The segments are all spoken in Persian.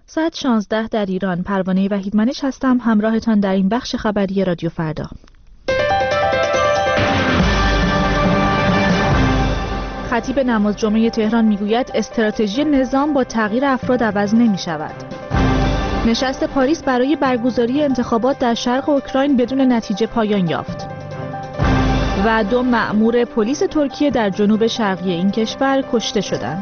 ساعت 16 در ایران. پروانه وحیدمنش هستم، همراهتان در این بخش خبری رادیو فردا. خطیب نماز جمعه تهران میگوید استراتژی نظام با تغییر افراد عوض نمی شود. نشست پاریس برای برگزاری انتخابات در شرق اوکراین بدون نتیجه پایان یافت. و 2 مأمور پلیس ترکیه در جنوب شرقی این کشور کشته شدند.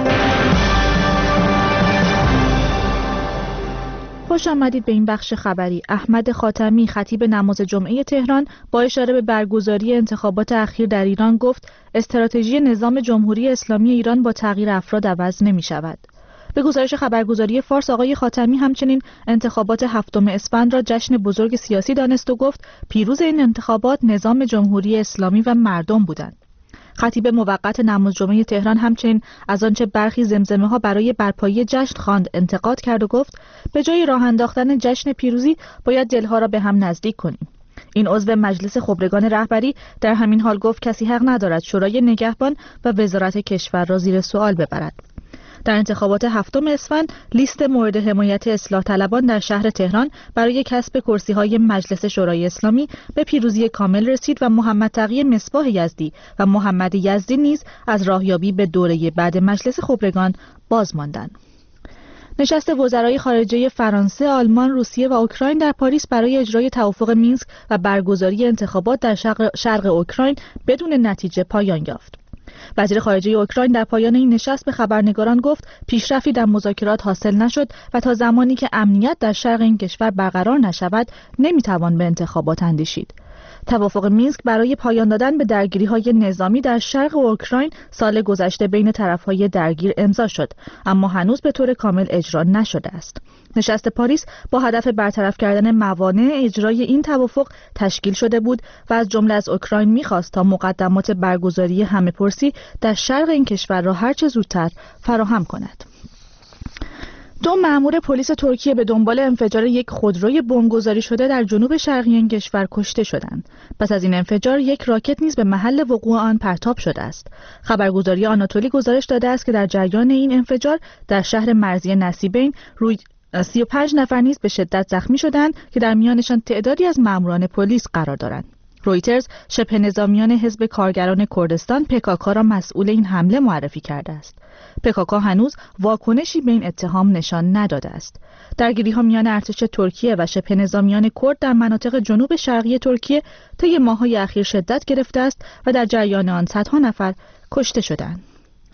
خوش آمدید به این بخش خبری. احمد خاتمی خطیب نماز جمعه تهران با اشاره به برگزاری انتخابات اخیر در ایران گفت استراتژی نظام جمهوری اسلامی ایران با تغییر افراد عوض نمی شود. به گزارش خبرگزاری فارس آقای خاتمی همچنین انتخابات 7 اسفند را جشن بزرگ سیاسی دانست و گفت پیروز این انتخابات نظام جمهوری اسلامی و مردم بودند. خطیب موقت نماز جمعه تهران همچنین از آنچه برخی زمزمه‌ها برای برپایی جشن خواند انتقاد کرد و گفت به جای راه انداختن جشن پیروزی باید دلها را به هم نزدیک کنیم. این عضو مجلس خبرگان رهبری در همین حال گفت کسی حق ندارد شورای نگهبان و وزارت کشور را زیر سوال ببرد. در انتخابات 7 اسفند لیست مورد حمایت اصلاح طلبان در شهر تهران برای کسب کرسی‌های مجلس شورای اسلامی به پیروزی کامل رسید و محمد تقی مصباح یزدی و محمد یزدی نیز از راهیابی به دوره بعد مجلس خبرگان باز ماندند. نشست وزرای خارجه فرانسه، آلمان، روسیه و اوکراین در پاریس برای اجرای توافق مینسک و برگزاری انتخابات در شرق اوکراین بدون نتیجه پایان یافت. وزیر خارجه اوکراین در پایان این نشست به خبرنگاران گفت پیشرفتی در مذاکرات حاصل نشد و تا زمانی که امنیت در شرق این کشور برقرار نشود نمیتوان به انتخابات اندیشید. توافق مینسک برای پایان دادن به درگیری‌های نظامی در شرق اوکراین سال گذشته بین طرف‌های درگیر امضا شد، اما هنوز به طور کامل اجرا نشده است. نشست پاریس با هدف برطرف کردن موانع اجرای این توافق تشکیل شده بود و از جمله از اوکراین می‌خواست تا مقدمات برگزاری همه‌پرسی در شرق این کشور را هرچه زودتر فراهم کند. 2 مأمور پلیس ترکیه به دنبال انفجار یک خودروی بمبگذاری شده در جنوب شرقی این کشور کشته شدند. پس از این انفجار یک راکت نیز به محل وقوع آن پرتاب شده است. خبرگزاری آناتولی گزارش داده است که در جریان این انفجار در شهر مرزی نصیبین 35 نفر نیز به شدت زخمی شدند که در میانشان تعدادی از مأموران پلیس قرار دارند. رویترز شبه نظامیان حزب کارگران کردستان PKK را مسئول این حمله معرفی کرده است. PKK هنوز واکنشی به این اتهام نشان نداده است. درگیری‌ها میان ارتش ترکیه و شبه نظامیان کرد در مناطق جنوب شرقی ترکیه طی ماه‌های اخیر شدت گرفته است و در جریان آن صدها نفر کشته شدند.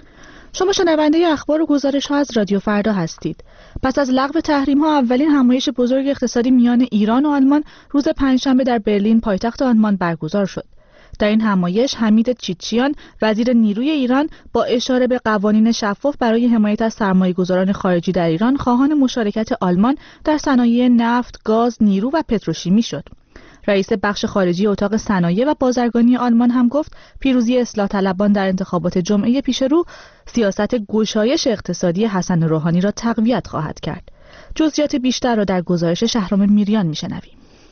شما شنونده اخبار و گزارش‌ها از رادیو فردا هستید. پس از لغو تحریم‌ها اولین همایش بزرگ اقتصادی میان ایران و آلمان روز پنجشنبه در برلین پایتخت آلمان برگزار شد. در این همایش حمید چیچیان وزیر نیروی ایران با اشاره به قوانین شفاف برای حمایت از سرمایه‌گذاران خارجی در ایران خواهان مشارکت آلمان در صنایع نفت، گاز، نیرو و پتروشیمی شد. رئیس بخش خارجی اتاق صنایع و بازرگانی آلمان هم گفت پیروزی اصلاح طلبان در انتخابات جمعه پیش رو سیاست گشایش اقتصادی حسن روحانی را تقویت خواهد کرد. جزئیات بیشتر را در گزارش شهرام میریان میشنویم.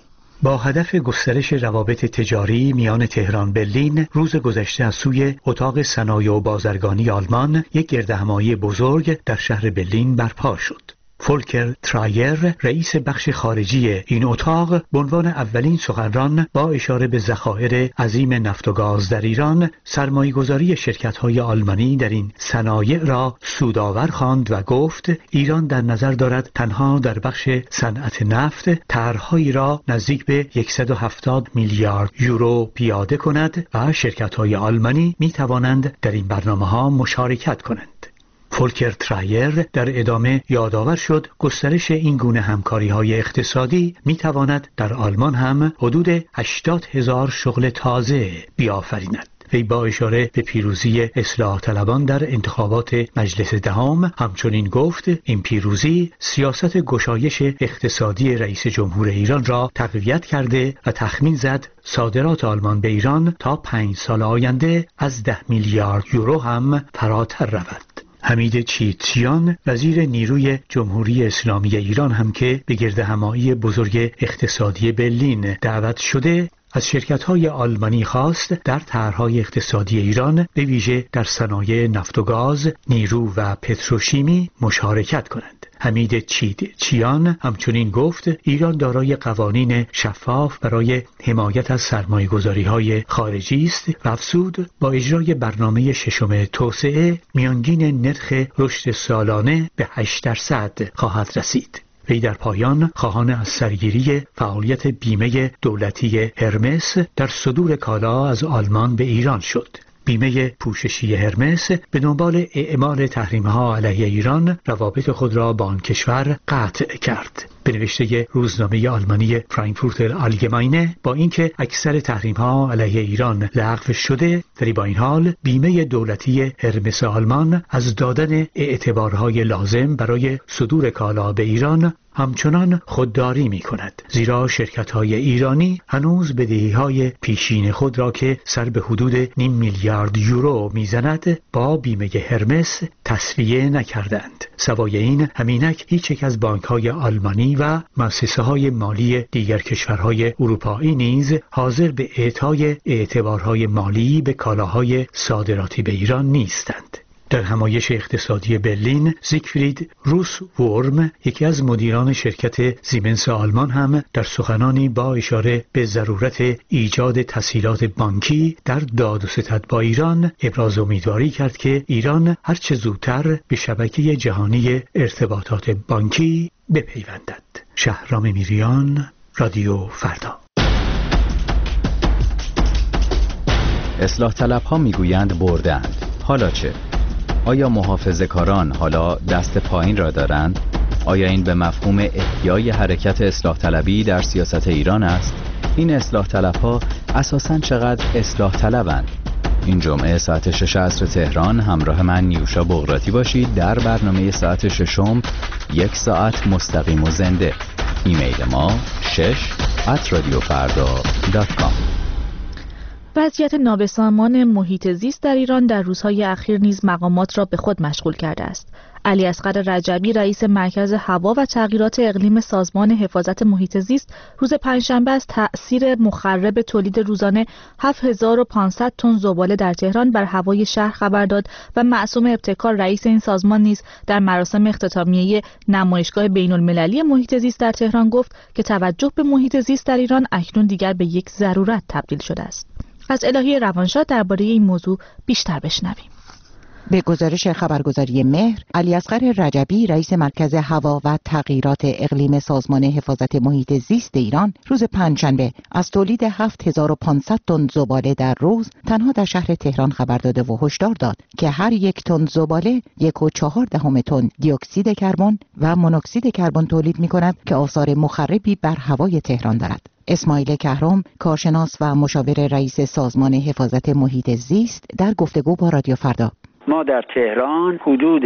با هدف گسترش روابط تجاری میان تهران برلین روز گذشته از سوی اتاق صنایع و بازرگانی آلمان یک گردهمایی بزرگ در شهر برلین برپا شد. فولکر ترایر رئیس بخش خارجی این اتاق به عنوان اولین سخنران با اشاره به ذخایر عظیم نفت و گاز در ایران سرمایه‌گذاری شرکت‌های آلمانی در این صنایع را سودآور خواند و گفت ایران در نظر دارد تنها در بخش صنعت نفت طرح‌هایی را نزدیک به 170 میلیارد یورو پیاده کند و شرکت‌های آلمانی می‌توانند در این برنامه‌ها مشارکت کنند. فولکر ترایر در ادامه یادآور شد گسترش این گونه همکاری‌های اقتصادی می‌تواند در آلمان هم حدود 80,000 شغل تازه بیافریند. وی با اشاره به پیروزی اصلاح طلبان در انتخابات مجلس دهم همچنین گفت این پیروزی سیاست گشایش اقتصادی رئیس جمهور ایران را تقویت کرده و تخمین زد صادرات آلمان به ایران تا 5 سال آینده از 10 میلیارد یورو هم فراتر رود. حمید چیچیان وزیر نیروی جمهوری اسلامی ایران هم که به گردهمایی بزرگ اقتصادی برلین دعوت شده از شرکت‌های آلمانی خواست در طرح‌های اقتصادی ایران به ویژه در صنایع نفت و گاز، نیرو و پتروشیمی مشارکت کنند. حمید چیان همچنین گفت ایران دارای قوانین شفاف برای حمایت از سرمایه‌گذاری‌های خارجی است و افزود با اجرای برنامه ششم توسعه میانگین نرخ رشد سالانه به 8% خواهد رسید. وی در پایان خواهان از سرگیری فعالیت بیمه دولتی هرمس در صدور کالا از آلمان به ایران شد. بیمه پوششی هرمس به دنبال اعمال تحریم‌ها علیه ایران روابط خود را با آن کشور قطع کرد. به نوشته روزنامه آلمانی فرانکفورتر آلگماینه، با اینکه اکثر تحریم‌ها علیه ایران لغو شده، ولی با این حال بیمه دولتی هرمس آلمان از دادن اعتبارهای لازم برای صدور کالا به ایران همچنان خودداری می کند، زیرا شرکت‌های ایرانی هنوز بدهی‌های پیشین خود را که سر به حدود 0.5 میلیارد یورو میزند با بیمه هرمس تسویه نکردند. سوای این، همینک هیچ یک از بانک‌های آلمانی و مؤسسه‌های مالی دیگر کشورهای اروپایی نیز حاضر به اعطای اعتبارهای مالی به کالاهای صادراتی به ایران نیستند. در همایش اقتصادی برلین، زیگفرید روس ورم، یکی از مدیران شرکت سیمنس آلمان، هم در سخنانی با اشاره به ضرورت ایجاد تسهیلات بانکی در داد و ستد با ایران ابراز امیدواری کرد که ایران هرچه زودتر به شبکه جهانی ارتباطات بانکی بپیوندد. شهرام میریان، رادیو فردا. اصلاح طلب‌ها میگویند بردند. حالا چه؟ آیا محافظه‌کاران حالا دست پایین را دارند؟ آیا این به مفهوم احیای حرکت اصلاح طلبی در سیاست ایران است؟ این اصلاح طلب‌ها اساساً چقدر اصلاح طلبند؟ این جمعه ساعت 6 عصر تهران همراه من نیوشا بغراتی باشید در برنامه ساعت 6 یک ساعت مستقیم و زنده. ایمیل ما 6@radiofarda.com. وضعیت نابسامان محیط زیست در ایران در روزهای اخیر نیز مقامات را به خود مشغول کرده است. علی اصغر رجبی، رئیس مرکز هوا و تغییرات اقلیم سازمان حفاظت محیط زیست، روز پنجشنبه از تأثیر مخرب تولید روزانه 7500 تن زباله در تهران بر هوای شهر خبر داد و معصوم ابتکار، رئیس این سازمان، نیز در مراسم اختتامیه نمایشگاه بین‌المللی محیط زیست در تهران گفت که توجه به محیط زیست در ایران اکنون دیگر به یک ضرورت تبدیل شده است. از الهی روانشاد درباره این موضوع بیشتر بشنویم. به گزارش خبرگزاری مهر، علی اصغر رجبی، رئیس مرکز هوا و تغییرات اقلیم سازمان حفاظت محیط زیست ایران، روز پنجشنبه از تولید 7500 تن زباله در روز تنها در شهر تهران خبر داده و هشدار داد که هر یک تن زباله 1.4 تن دی اکسید کربن و مونوکسید کربن تولید می‌کند که آثار مخربی بر هوای تهران دارد. اسماعیل کهرم، کارشناس و مشاور رئیس سازمان حفاظت محیط زیست، در گفتگو با رادیو فردا: ما در تهران حدود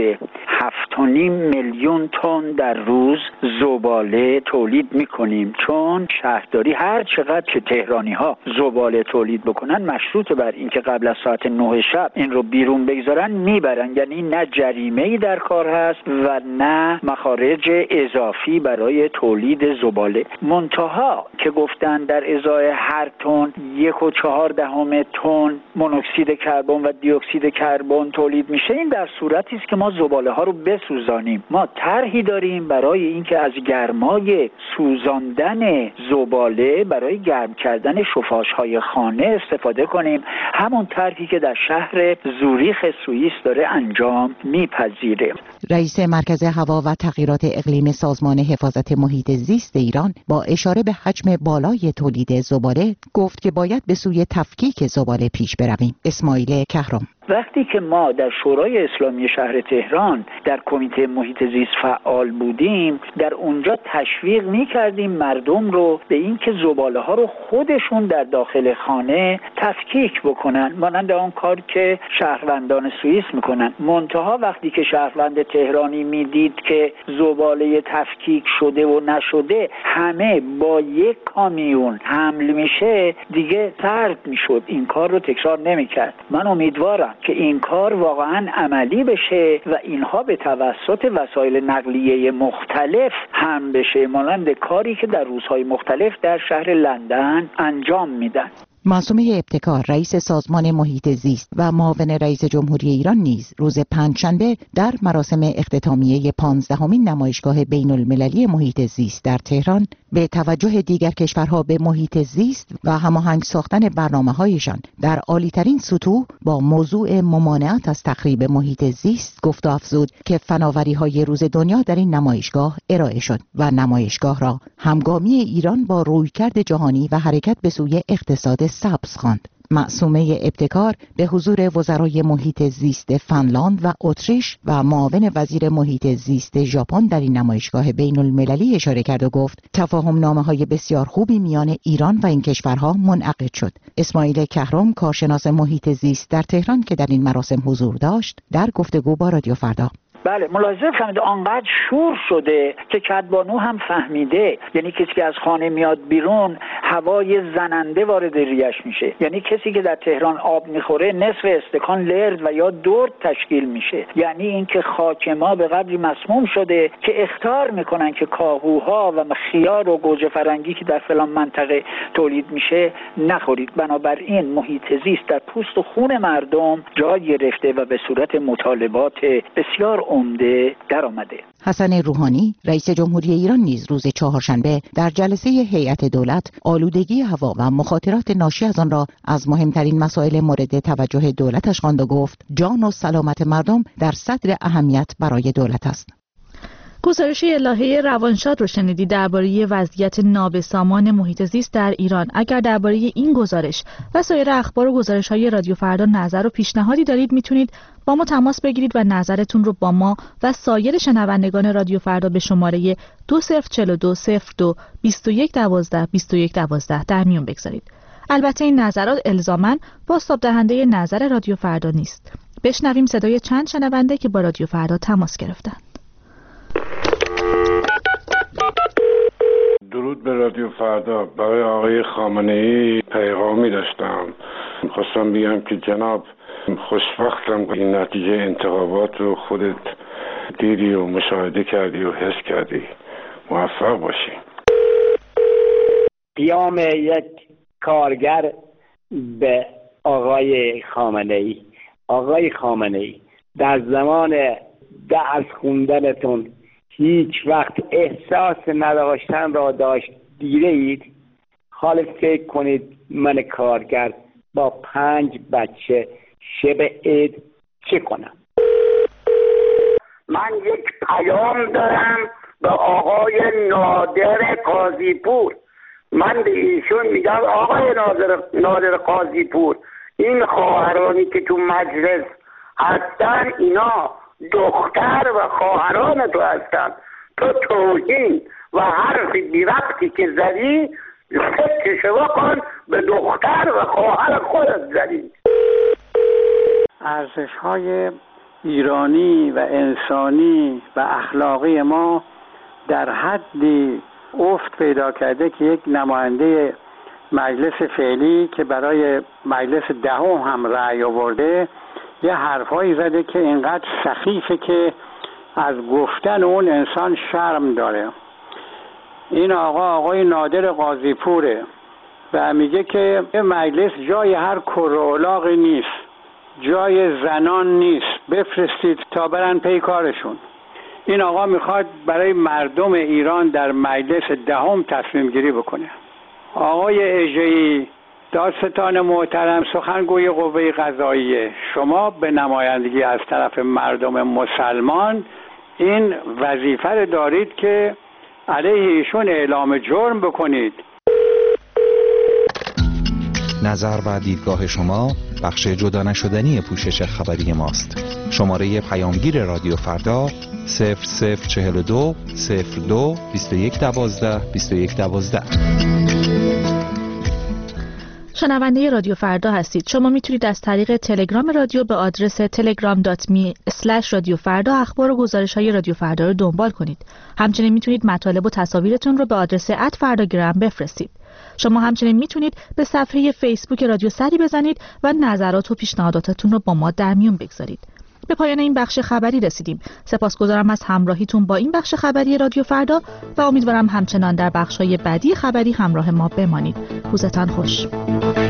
7.5 میلیون تن در روز زباله تولید میکنیم، چون شهرداری هر چقدر که تهرانی ها زباله تولید بکنن مشروط بر اینکه قبل از ساعت 9 شب این رو بیرون بگذارن میبرن. یعنی نه جریمه‌ای در کار هست و نه مخارج اضافی برای تولید زباله. منتها که گفتن در ازای هر تن 1.4 تن مونوکسید کربن و دی اکسید کربن تولید میشه، این در صورتی است که ما زباله ها رو بسوزانیم. ما طرحی داریم برای اینکه از گرمای سوزاندن زباله برای گرم کردن شفاش‌های خانه استفاده کنیم، همون طرحی که در شهر زوریخ سوئیس داره انجام میپذیره. رئیس مرکز هوا و تغییرات اقلیم سازمان حفاظت محیط زیست ایران با اشاره به حجم بالای تولید زباله گفت که باید به سوی تفکیک زباله پیش برویم. اسماعیل کهرم: وقتی که ما در شورای اسلامی شهر تهران در کمیته محیط زیست فعال بودیم، در اونجا تشویق می‌کردیم مردم رو به اینکه زباله ها رو خودشون در داخل خانه تفکیک بکنن، مانند اون کار که شهروندان سوئیس میکنن. منتها وقتی که شهروند تهرانی میدید که زباله تفکیک شده و نشده همه با یک کامیون حمل میشه، دیگه سرد میشد، این کار رو تکرار نمیکرد. من امیدوارم که این کار واقعا عملی بشه و اینها به توسط وسایل نقلیه مختلف هم بشه، مانند کاری که در روزهای مختلف در شهر لندن انجام میدن. معصومه ابتکار رئیس سازمان محیط زیست و معاون رئیس جمهوری ایران نیز روز پنجشنبه در مراسم اختتامیه 15مین نمایشگاه بین المللی محیط زیست در تهران به توجه دیگر کشورها به محیط زیست و هماهنگ ساختن برنامه‌هایشان در عالی‌ترین سطوح با موضوع ممانعت از تخریب محیط زیست گفت و افزود که فناوری‌های روز دنیا در این نمایشگاه ارائه شد و نمایشگاه را همگامی ایران با رویکرد جهانی و حرکت به سوی اقتصاد سبز خواند. معصومه ابتکار به حضور وزرای محیط زیست فنلاند و اتریش و معاون وزیر محیط زیست ژاپن در این نمایشگاه بین المللی اشاره کرد و گفت تفاهم نامه‌های بسیار خوبی میان ایران و این کشورها منعقد شد. اسماعیل کهرم کارشناس محیط زیست در تهران که در این مراسم حضور داشت در گفتگو با رادیو فردا بله، ملاحظه فهمیده آنقدر شور شده که کدبانو هم فهمیده، یعنی کسی که از خانه میاد بیرون هوای زننده وارد ریش میشه، یعنی کسی که در تهران آب میخوره نصف استکان لرد و یا درد تشکیل میشه، یعنی اینکه خاک ما به قدری مسموم شده که اخطار میکنن که کاهوها و خیار و گوجه فرنگی که در فلان منطقه تولید میشه نخورید. بنابراین محیط زیست در پوست و خون مردم جای گرفته و به صورت مطالبات بسیار عمده در آمده. حسن روحانی رئیس جمهوری ایران نیز روز چهارشنبه در جلسه هیئت دولت آلودگی هوا و مخاطرات ناشی از آن را از مهمترین مسائل مورد توجه دولتش خواند و گفت جان و سلامت مردم در صدر اهمیت برای دولت است. گزارش الهه روانشاد رو شنیدی درباره وضعیت نابسامان محیط زیست در ایران. اگر درباره این گزارش و سایر اخبار و گزارش‌های رادیو فردا نظر و پیشنهادی دارید میتونید با ما تماس بگیرید و نظرتون رو با ما و سایر شنوندگان رادیو فردا به شماره 2042 02 21 12 21 12 در میون بگذارید. البته این نظرات الزاماً بازتاب دهنده نظر رادیو فردا نیست. بشنویم صدای چند شنونده که با رادیو فردا تماس گرفتن. درود به رادیو فردا. برای آقای خامنه‌ای پیغامی داشتم. خواستم بگم که جناب خوشبختم این نتیجه انتخابات رو خودت دیدی و مشاهده کردی و حس کردی. موفق باشی. پیام یک کارگر به آقای خامنه‌ای. آقای خامنه‌ای، در زمان درس خوندنتون هیچ وقت احساس نداشتن را دیده اید؟ حالا فکر کنید من کارگر با 5 بچه شب عید چه کنم؟ من یک پیام دارم به آقای نادر قاضیپور. من به ایشون میگم آقای نادر قاضیپور، این خواهرانی که تو مجلس هستن اینا دختر و خواهران تو هستن. تو توهین و حرف بی ربطی که زدی فکرشو بکن، به دختر و خواهر خودت زدی. ارزش‌های ایرانی و انسانی و اخلاقی ما در حدی افت پیدا کرده که یک نماینده مجلس فعلی که برای مجلس دهم هم رأی آورده یه حرفایی زده که اینقدر سخیفه که از گفتن اون انسان شرم داره. این آقای نادر قاضیپوره و میگه که مجلس جای هر کرولاغی نیست، جای زنان نیست، بفرستید تا برن پی کارشون. این آقا میخواد برای مردم ایران در مجلس دهم تصمیم گیری بکنه. آقای اژه‌ای، دادستان محترم، سخنگوی قوه قضاییه، شما به نمایندگی از طرف مردم مسلمان این وظیفه رو دارید که علیه ایشون اعلام جرم بکنید. نظر و دیدگاه شما بخش جدا نشدنی پوشش خبری ماست. شماره پیامگیر رادیو فردا 0042 02 21 12 21 12. شنونده رادیو فردا هستید. شما میتونید از طریق تلگرام رادیو به آدرس telegram.me/رادیوفردا اخبار و گزارش‌های رادیو فردا رو دنبال کنید. همچنین میتونید مطالب و تصاویرتون رو به آدرس @فرداگرام بفرستید. شما همچنین میتونید به صفحه فیسبوک رادیو سری بزنید و نظرات و پیشنهاداتتون رو با ما در میون بگذارید. به پایان این بخش خبری رسیدیم. سپاسگزارم از همراهیتون با این بخش خبری رادیو فردا و امیدوارم همچنان در بخش‌های بعدی خبری همراه ما بمانید. روزتان خوش.